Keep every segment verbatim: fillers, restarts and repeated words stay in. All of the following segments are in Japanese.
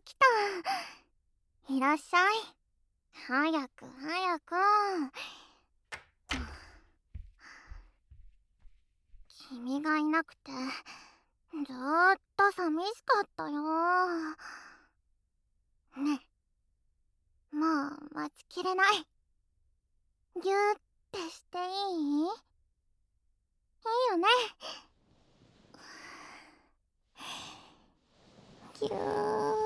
来た。いらっしゃい。早く早く。君がいなくてずーっと寂しかったよ。ねえ、もう待ちきれない。ぎゅーってしていい？いいよね。ぎゅー。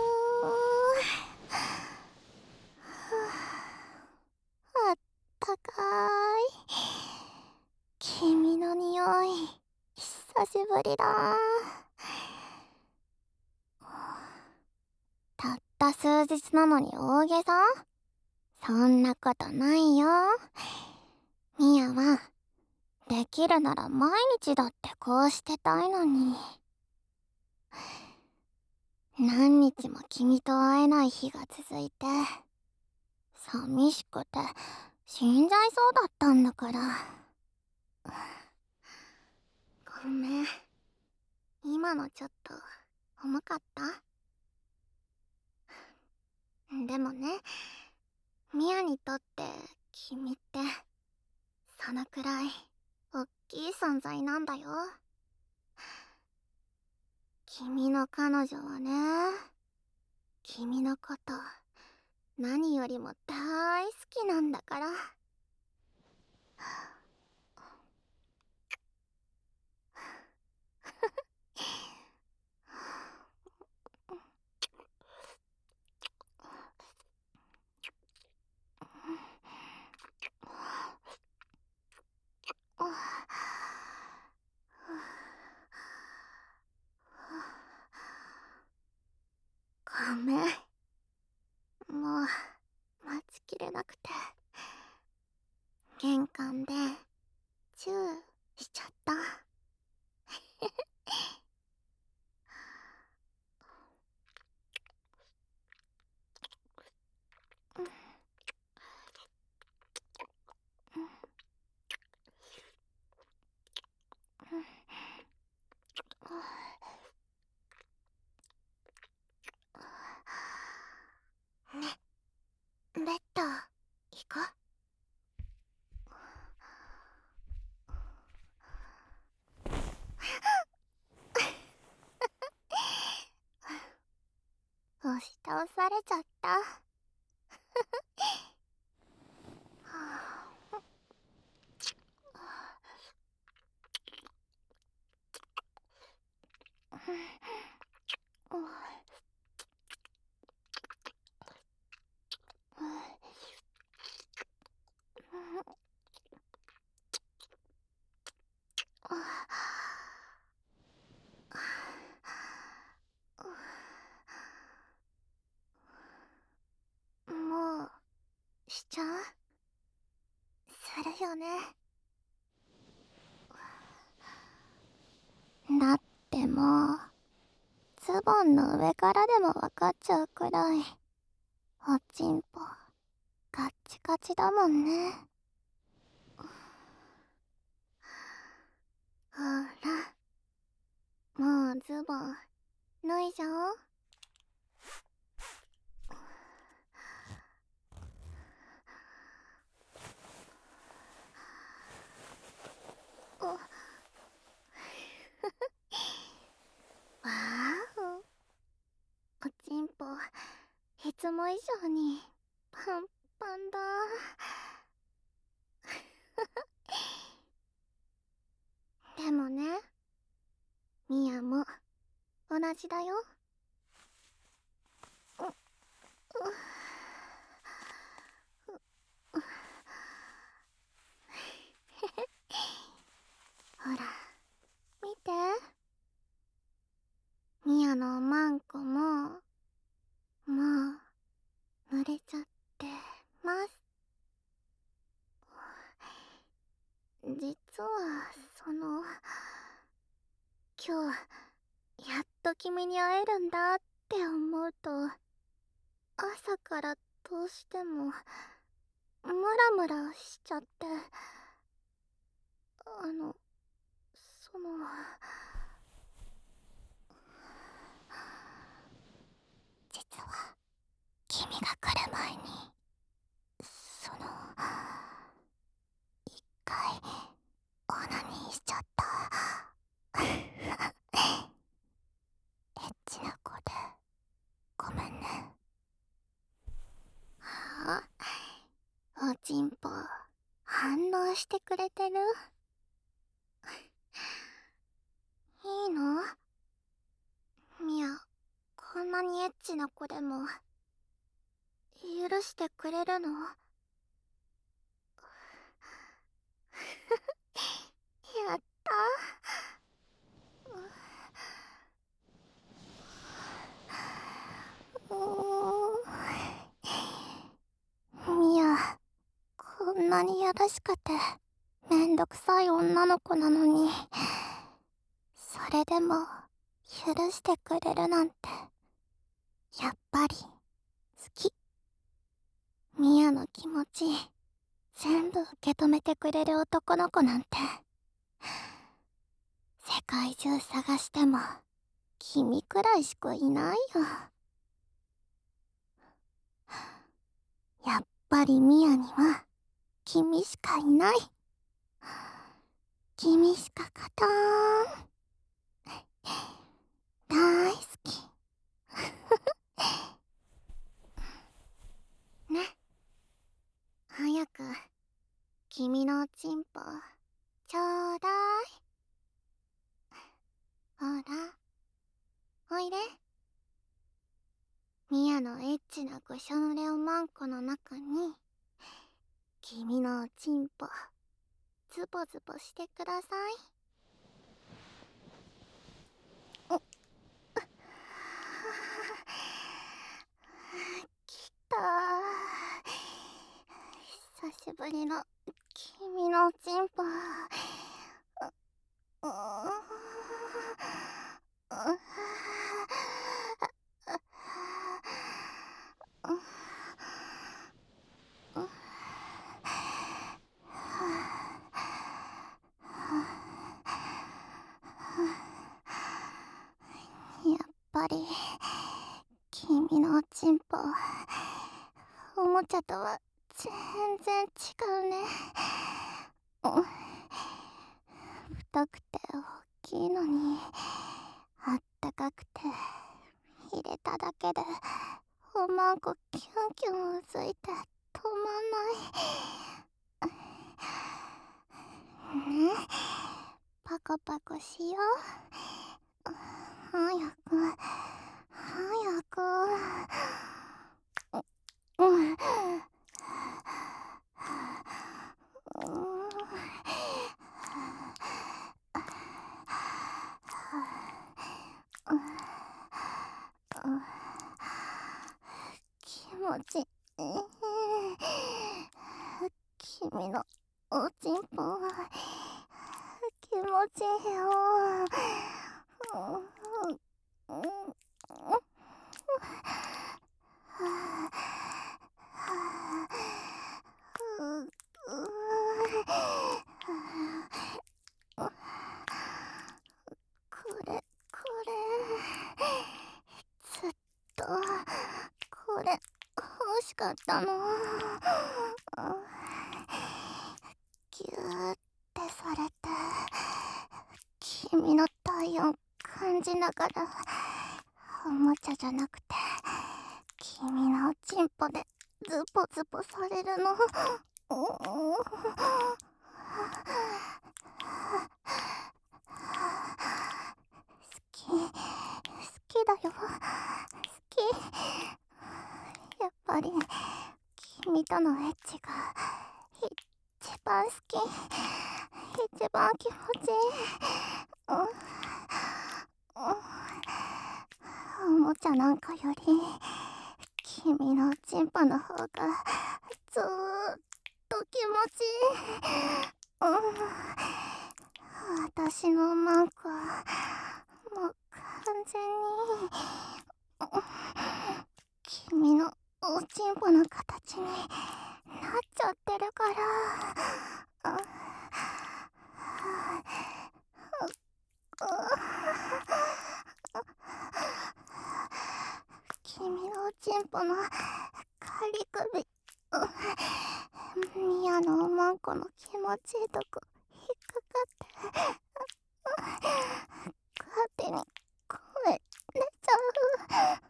あったかーい。君の匂い、久しぶりだ。たった数日なのに大げさ？そんなことないよ。ミヤは、できるなら毎日だってこうしてたいのに。何日も君と会えない日が続いて、寂しくて死んじゃいそうだったんだから。ごめん。今のちょっと重かった？でもね、ミヤにとって君ってそのくらいおっきい存在なんだよ。君の彼女はね、君のこと何よりも大好きなんだから。ごめん、もう待ちきれなくて玄関でチューしちゃった。ね、ベッド行こう。押し倒されちゃった。もうしちゃう？するよね。だってもうズボンの上からでも分かっちゃうくらいおちんぽガッチガチだもんね。ほら、もうズボン脱いじゃおう。わあお、おちんぽいつも以上にパンパンだ。でもね、ミヤも同じだよ。ううほら見て、ミヤのマンコももう濡れちゃってます。実はその今日やっと君に会えるんだって思うと、朝からどうしてもムラムラしちゃって、あのその反応してくれてる？いいの？ミア、こんなにエッチな子でも許してくれるの？やった。うーん、ミア、こんなにやらしくてめんどくさい女の子なのに、それでも許してくれるなんて、やっぱり好き。ミアの気持ち全部受け止めてくれる男の子なんて世界中探しても君くらいしかいないよ。やっぱりミアには君しかいない。君しか勝たーん。大好き。ね、早く君のおちんぽちょうだい。ほら、おいで。ミアのエッチなぐしょ濡れおまんこの中に君のおちんぽズボズボしてください。おっ、きたー。久しぶりの君のおちんぽ。うううやっぱり君のおちんぽおもちゃとは全然違うね。うん、太くて大きいのにあったかくて、入れただけでおまんこキュンキュンうずいて止まんないね。パコパコしよう。早く早く。うん、気持ちいい。君のおちんぽ気持ちいいよ。これこれずっとこれ欲しかったの。ギューってされて君の体温感じながら、おもちゃじゃなくて君のおちんぽでズボズボされるの。好き好きだよ、好き。やっぱり君とのエッチが一番好き、一番気持ちいい。うんうん、おもちゃなんかより君のおちんぽの方がずーっと気持ちいい。うん、私のマンコもう完全に、うん、君のおちんぽの形になっちゃってるから。うん、君のおちんぽのカリ首、ミアのおまんこの気持ちいいとこ引っかかって勝手に声出ちゃう。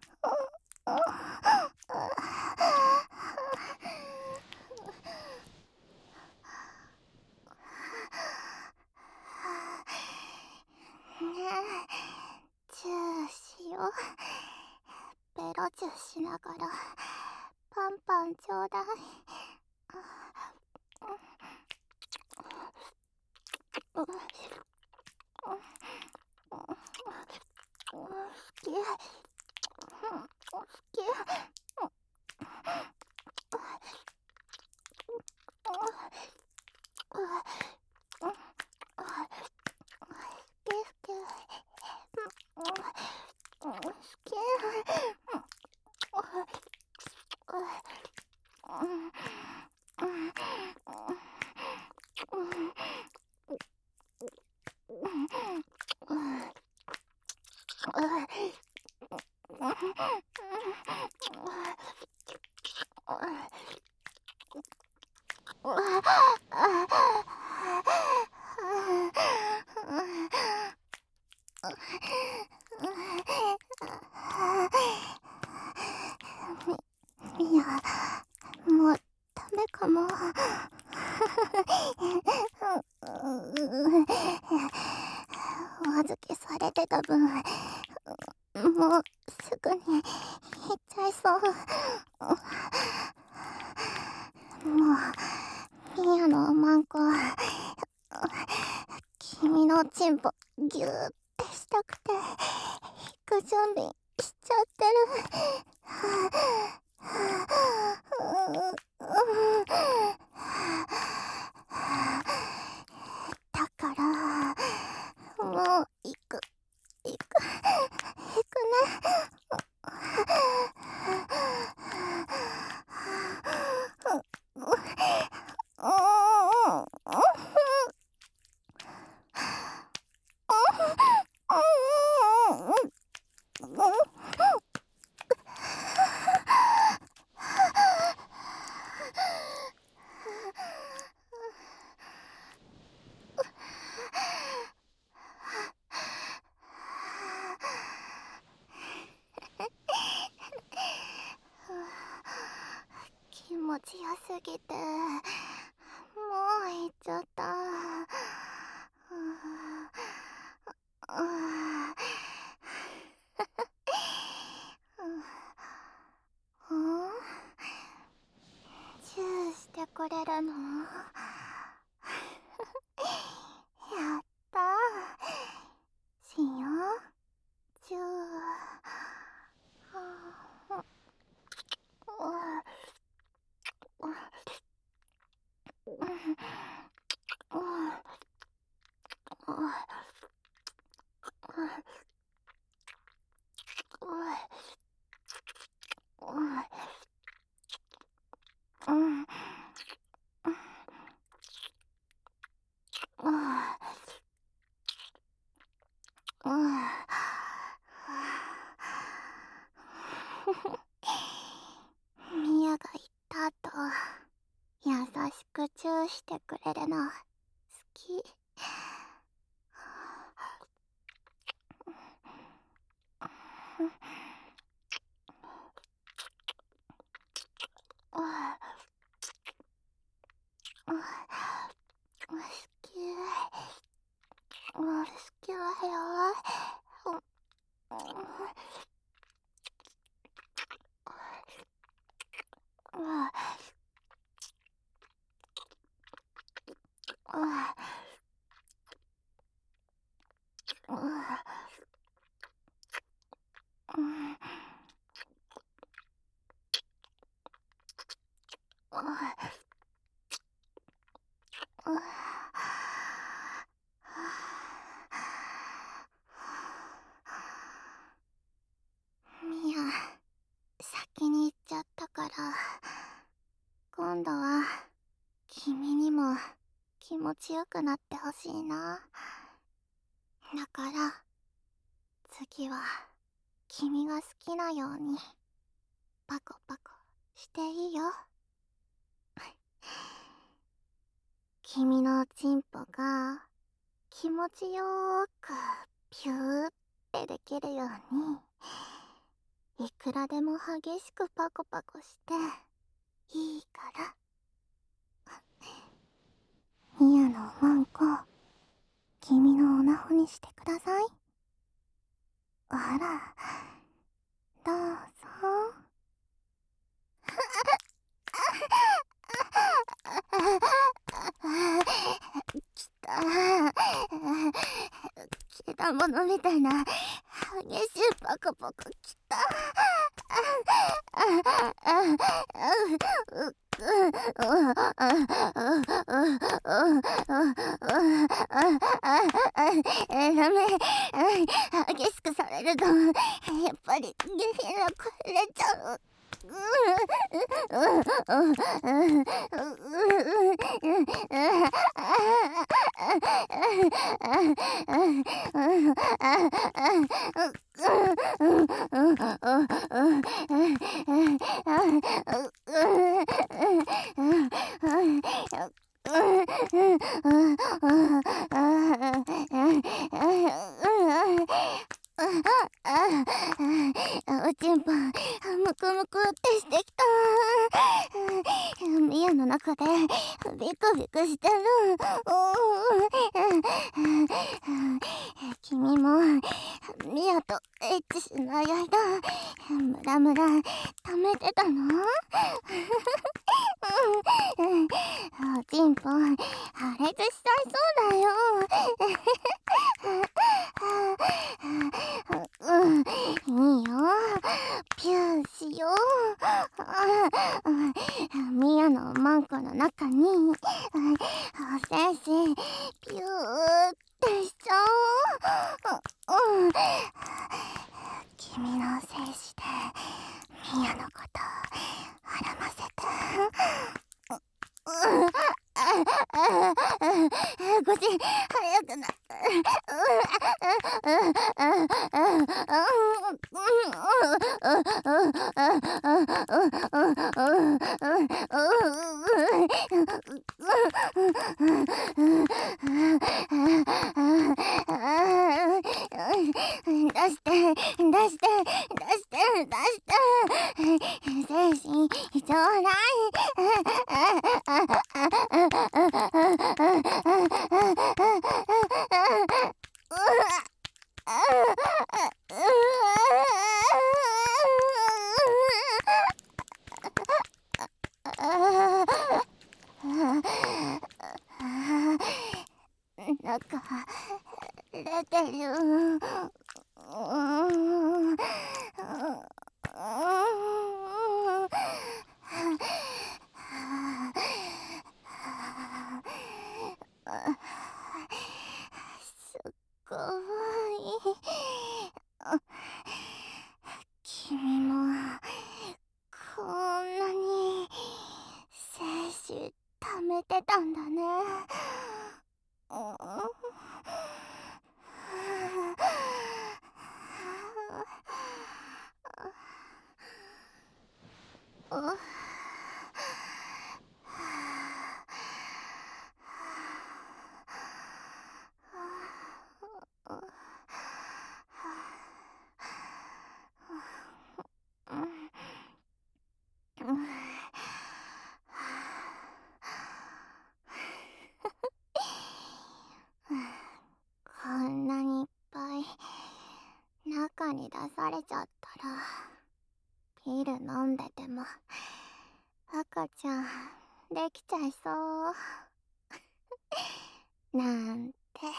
チューしよう。ベロチューしながらパンパンちょうだい。好き。好き。みや、もうダメかも。お預けされてた分、もうすぐに行っちゃいそう。もうミヤのおまんこ、君のチンポギューってしたくて引く準備しちゃってる。だからもう行く行く行くね。気持ちよすぎてもう行っちゃった。チューしてくれるの？やったー。しよう。チュー。ミヤが言った後、優しくチューしてくれるの好き。好き。好きだよ。ミヤ、先に行っちゃったから、今度は君にも気持ちよくなってほしいな。だから次は君が好きなようにパコパコしていいよ。君のチンポが気持ちよーくピューってできるように、いくらでも激しくパコパコしていいから。ミヤのおまんこ、君のオナホにしてください。 あら、どうぞ。きた。けだものみたいな激しいパコパコきた。ダメ。激しくされるとやっぱり下品な声出ちゃう。おちんぽむくむくってしてきた。ミヤの中でビクビクしてる。君もミヤとエッチしない間ムラムラ溜めてたの？おちんぽ破裂しちゃいそうだよ。いいよ、ピューしよう。ミヤのマンコの中にお精子ピューってしちゃおう。君の精子でミヤのこと孕ませて。ごじ早くな。出して出して出して出して精神ちょうだい。なんか出てる。すっごい。君もこんなに精子溜めてたんだね。こんなにいっぱい中に出されちゃったらピル飲んでても赤ちゃんできちゃいそうなんて。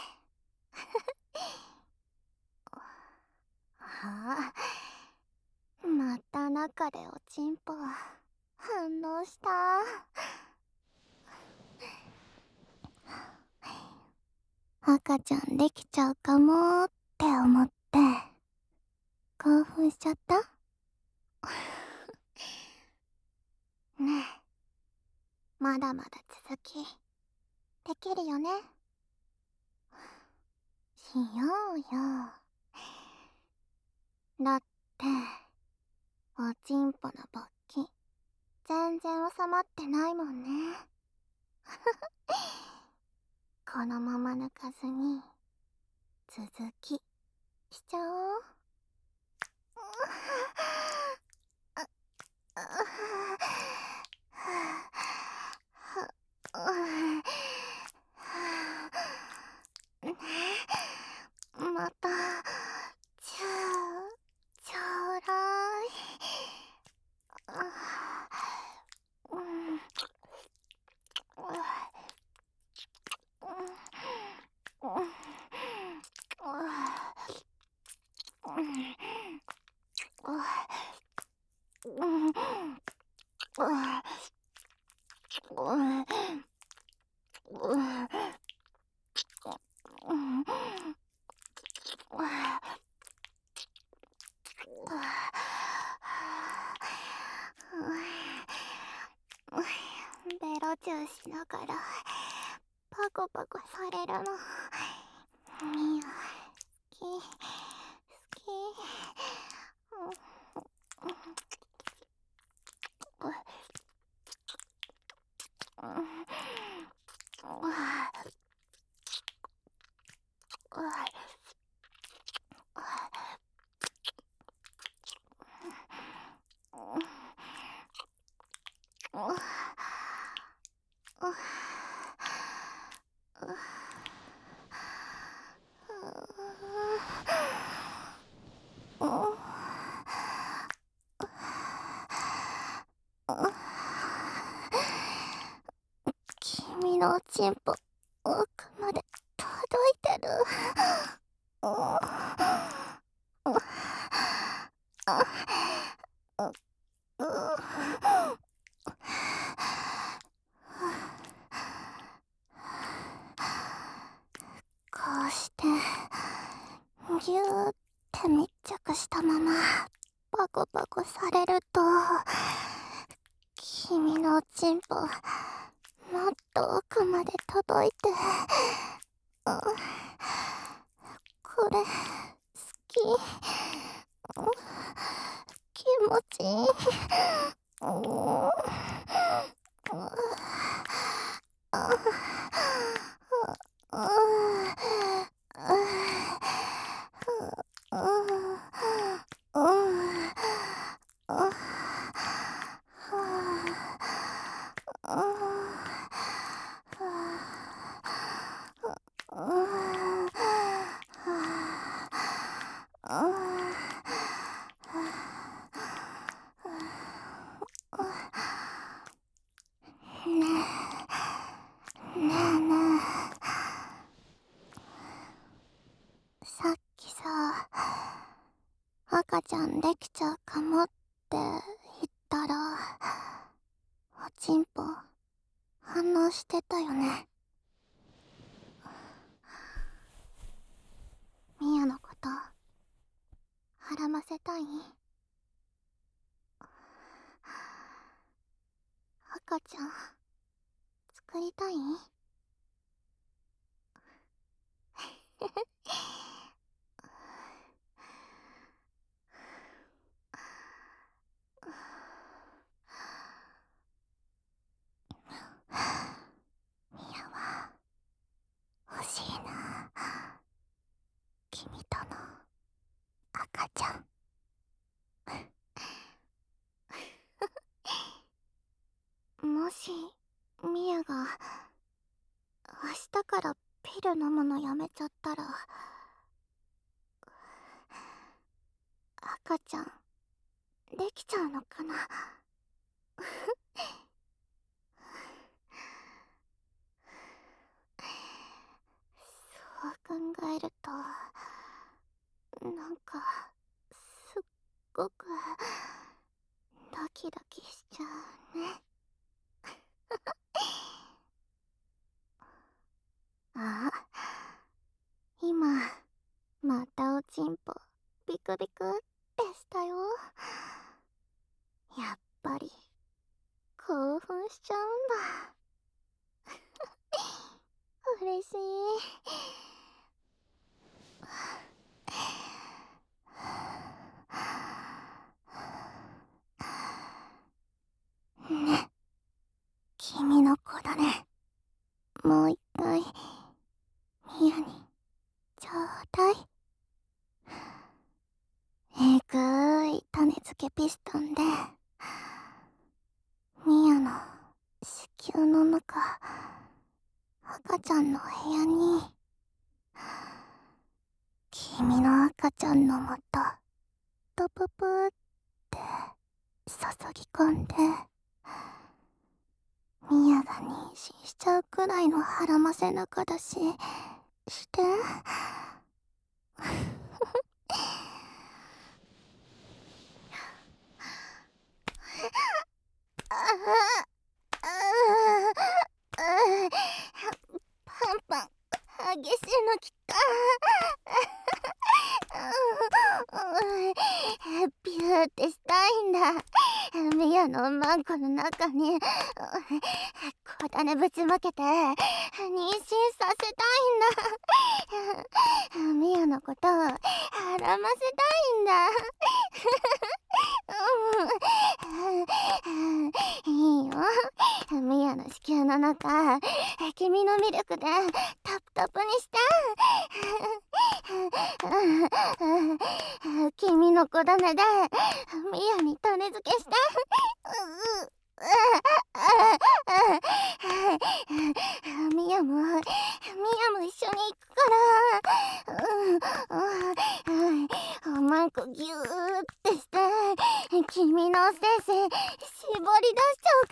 ああ、また中でおちんぽ反応した。赤ちゃんできちゃうかもって思って興奮しちゃった。ねえ、まだまだ続きできるよね。しようよ。だっておちんぽの勃起全然収まってないもんね。このまま抜かずに続きしちゃおう。またチューベロチューしながらパコパコされるのミア好き好き。君のおちんぽ奥まで届いてる。こうしてぎゅーって密着したままパコパコされると、君のおちんぽもっと奥まで届いて、これ好き、気持ちいい。さっきさ、赤ちゃんできちゃうかもって言ったら、おちんぽ反応してたよね。ミヤのことはらませたい？赤ちゃん作りたい？ミヤは欲しいな、君との赤ちゃん。もしミヤが明日からピル飲むのやめちゃったら、赤ちゃんできちゃうのかな。そう考えるとなんかすっごくドキドキしちゃうね。あ、今またおちんぽビクビクってしたよ。やっぱり興奮しちゃうんだ。嬉しい。ね、君の子だね。もう一回ミヤにちょうだい。えぐい種付けピストンでミヤの子宮の中、赤ちゃんの部屋に君の赤ちゃんのもとトププーって注ぎ込んで、ミヤが妊娠しちゃうくらいの腹ませ中だしして。 んこの中にうん小種ぶちまけて妊娠させたいんだ。ミヤのことはらませたいんだ。いいよ、ミヤの子宮の中君のミルクでタプタプにして君の子種でミヤに種付けして、ミヤもミヤも一緒に行くから、おまんこギューってして君の精子絞り出しちゃう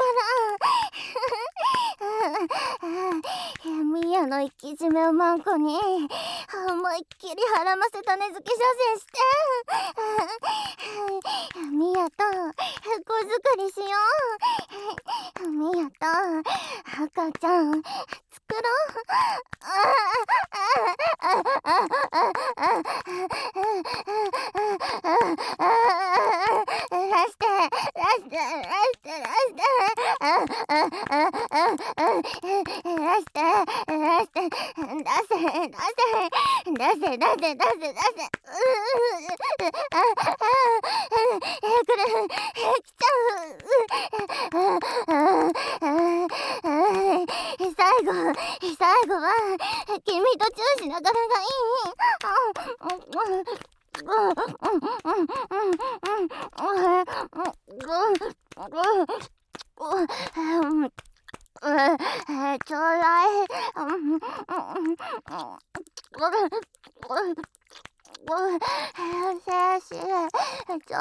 からミヤの生き締めおまんこに思いっきりはらませ種付け射精してミヤと子作りしよう。ミヤと赤ちゃん作ろう。ラしてラしてラしてラしてラして出せ出せ出せ出せ出せ出せえこれ来ちゃう。最後最後は君とチューしながらがいい。ちょうだい。精子ちょうだ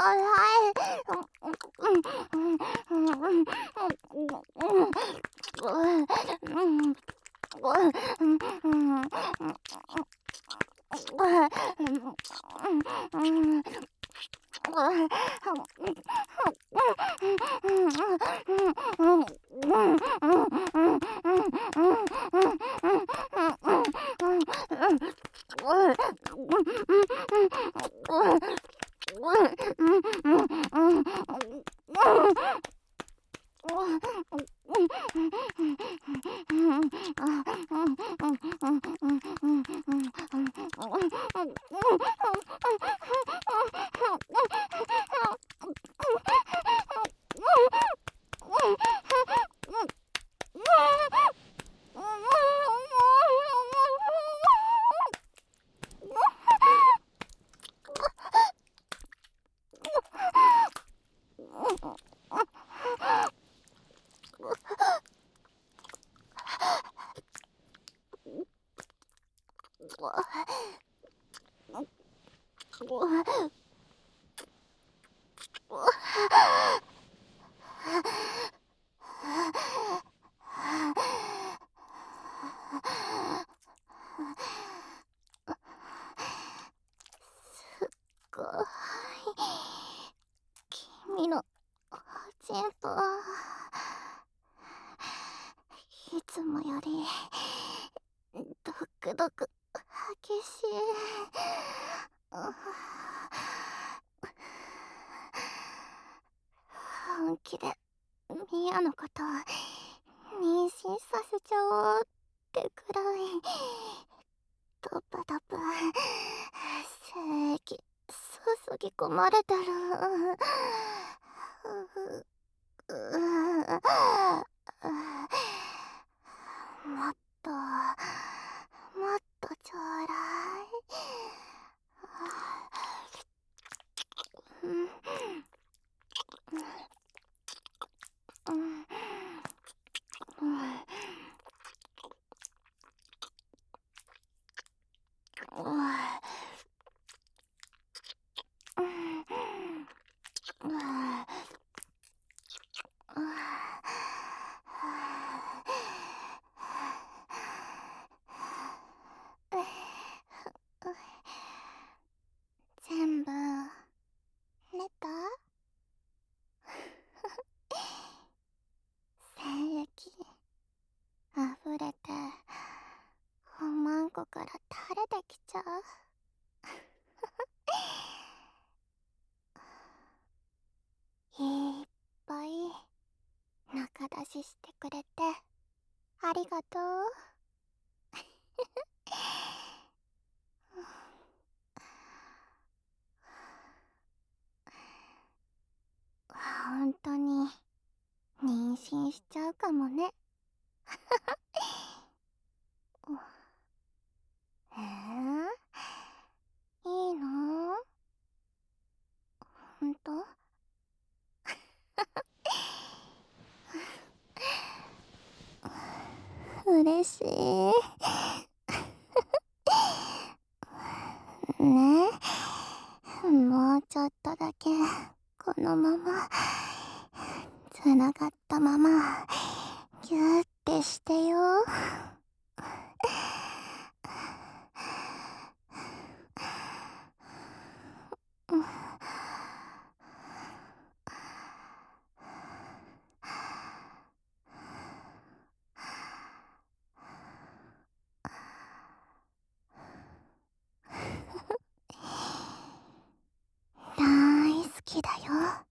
君のチンポいつもよりドクドク激しい。本気でミヤのこと妊娠させちゃおうってくらいドバドバ精液注ぎ込まれてる。もっともっとちょうだい。全部寝た？精液溢れておまんこから垂れてきちゃう。いっぱい話してくれてありがとう。本当に妊娠しちゃうかもね。えー、いいの？ほんと？嬉しい。ねえ、もうちょっとだけこのままつながったままギューってしてよ。大好きだよ。